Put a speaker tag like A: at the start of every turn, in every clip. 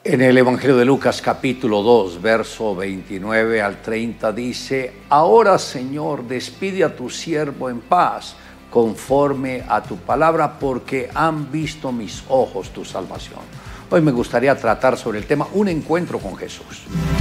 A: En el Evangelio de Lucas capítulo 2, verso 29 al 30 dice: Ahora, Señor, despide a tu siervo en paz, conforme a tu palabra, porque han visto mis ojos tu salvación. Hoy me gustaría tratar sobre el tema un encuentro con Jesús.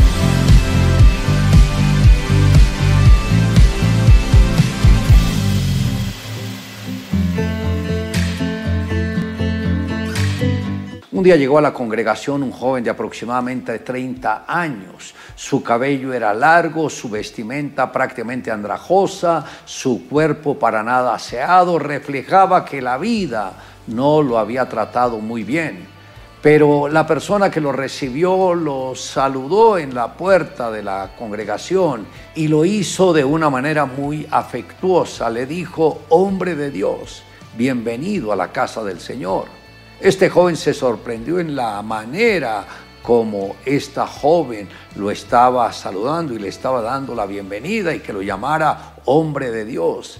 A: Un día llegó a la congregación un joven de aproximadamente 30 años. Su cabello era largo, su vestimenta prácticamente andrajosa, su cuerpo para nada aseado, reflejaba que la vida no lo había tratado muy bien. Pero la persona que lo recibió lo saludó en la puerta de la congregación y lo hizo de una manera muy afectuosa. Le dijo: hombre de Dios, bienvenido a la casa del Señor. Este joven se sorprendió en la manera como esta joven lo estaba saludando y le estaba dando la bienvenida y que lo llamara hombre de Dios.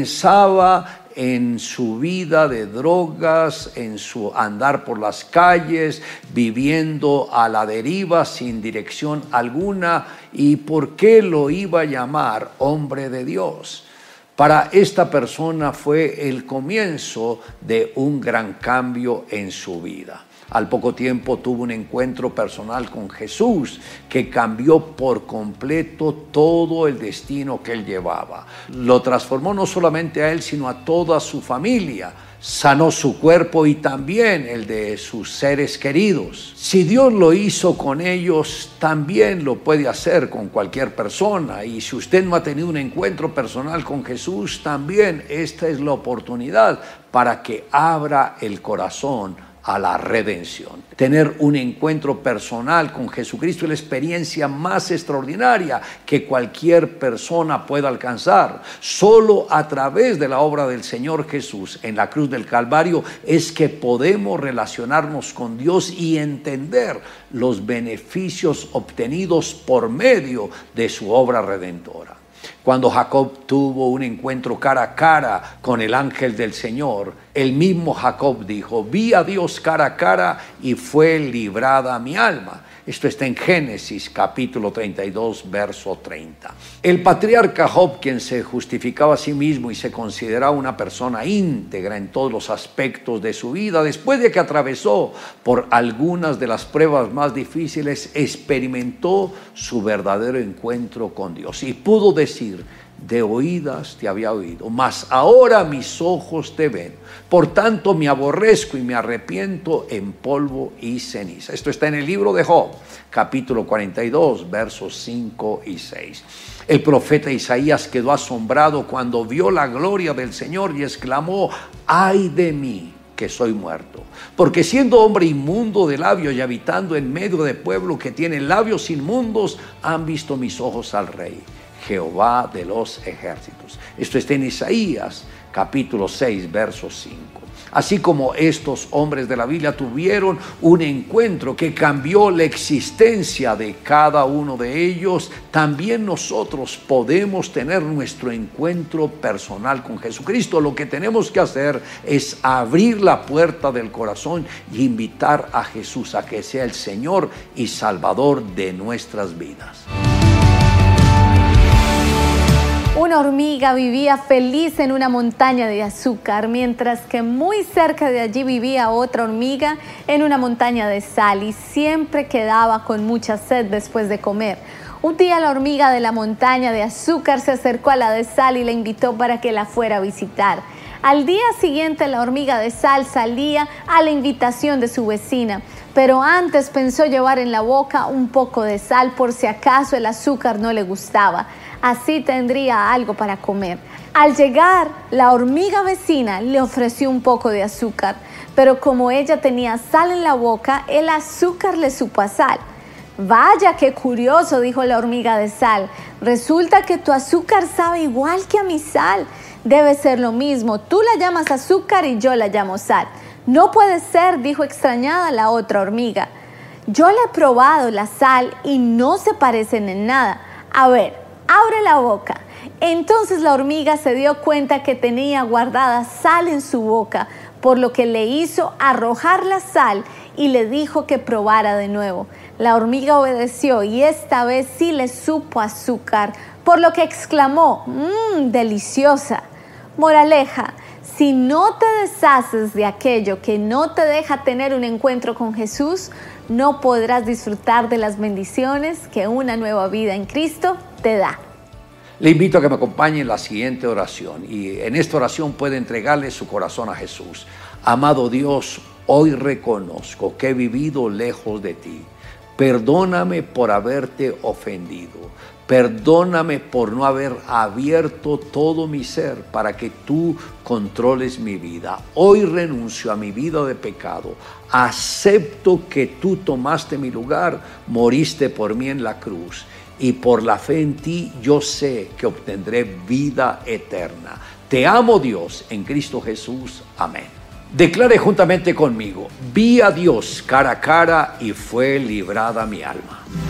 A: Pensaba en su vida de drogas, en su andar por las calles, viviendo a la deriva sin dirección alguna. ¿Y por qué lo iba a llamar hombre de Dios? Para esta persona fue el comienzo de un gran cambio en su vida. Al poco tiempo tuvo un encuentro personal con Jesús que cambió por completo todo el destino que él llevaba. Lo transformó no solamente a él, sino a toda su familia. Sanó su cuerpo y también el de sus seres queridos. Si Dios lo hizo con ellos, también lo puede hacer con cualquier persona. Y si usted no ha tenido un encuentro personal con Jesús, también esta es la oportunidad para que abra el corazón a la redención. Tener un encuentro personal con Jesucristo es la experiencia más extraordinaria que cualquier persona pueda alcanzar. Solo a través de la obra del Señor Jesús en la cruz del Calvario es que podemos relacionarnos con Dios y entender los beneficios obtenidos por medio de su obra redentora. Cuando Jacob tuvo un encuentro cara a cara con el ángel del Señor, el mismo Jacob dijo: vi a Dios cara a cara y fue librada mi alma. Esto está en Génesis capítulo 32, verso 30. El patriarca Job, quien se justificaba a sí mismo y se consideraba una persona íntegra en todos los aspectos de su vida, después de que atravesó por algunas de las pruebas más difíciles, experimentó su verdadero encuentro con Dios y pudo decir: de oídas te había oído, mas ahora mis ojos te ven. Por tanto me aborrezco y me arrepiento en polvo y ceniza. Esto está en el libro de Job, capítulo 42, versos 5 y 6. El profeta Isaías quedó asombrado cuando vio la gloria del Señor y exclamó: ¡ay de mí, que soy muerto! Porque siendo hombre inmundo de labios y habitando en medio de pueblo que tiene labios inmundos, han visto mis ojos al Rey, Jehová de los ejércitos. Esto está en Isaías capítulo 6, verso 5. Así como estos hombres de la Biblia tuvieron un encuentro que cambió la existencia de cada uno de ellos, también nosotros podemos tener nuestro encuentro personal con Jesucristo. Lo que tenemos que hacer es abrir la puerta del corazón y invitar a Jesús a que sea el Señor y Salvador de nuestras vidas.
B: Una hormiga vivía feliz en una montaña de azúcar, mientras que muy cerca de allí vivía otra hormiga en una montaña de sal y siempre quedaba con mucha sed después de comer. Un día la hormiga de la montaña de azúcar se acercó a la de sal y la invitó para que la fuera a visitar. Al día siguiente la hormiga de sal salía a la invitación de su vecina, pero antes pensó llevar en la boca un poco de sal por si acaso el azúcar no le gustaba. Así tendría algo para comer. Al llegar, la hormiga vecina le ofreció un poco de azúcar, pero como ella tenía sal en la boca, el azúcar le supo a sal. Vaya, qué curioso, dijo la hormiga de sal. Resulta que tu azúcar sabe igual que a mi sal. Debe ser lo mismo. Tú la llamas azúcar y yo la llamo sal. No puede ser, dijo extrañada la otra hormiga. Yo la he probado, la sal, y no se parecen en nada. A ver, abre la boca. Entonces la hormiga se dio cuenta que tenía guardada sal en su boca, por lo que le hizo arrojar la sal y le dijo que probara de nuevo. La hormiga obedeció y esta vez sí le supo azúcar, por lo que exclamó: deliciosa. Moraleja: si no te deshaces de aquello que no te deja tener un encuentro con Jesús, no podrás disfrutar de las bendiciones que una nueva vida en Cristo te da.
A: Le invito a que me acompañe en la siguiente oración, y en esta oración puede entregarle su corazón a Jesús. Amado Dios, hoy reconozco que he vivido lejos de ti. Perdóname por haberte ofendido. Perdóname por no haber abierto todo mi ser para que tú controles mi vida. Hoy renuncio a mi vida de pecado. Acepto que tú tomaste mi lugar, moriste por mí en la cruz. Y por la fe en ti yo sé que obtendré vida eterna. Te amo, Dios, en Cristo Jesús. Amén. Declare juntamente conmigo: vi a Dios cara a cara y fue librada mi alma.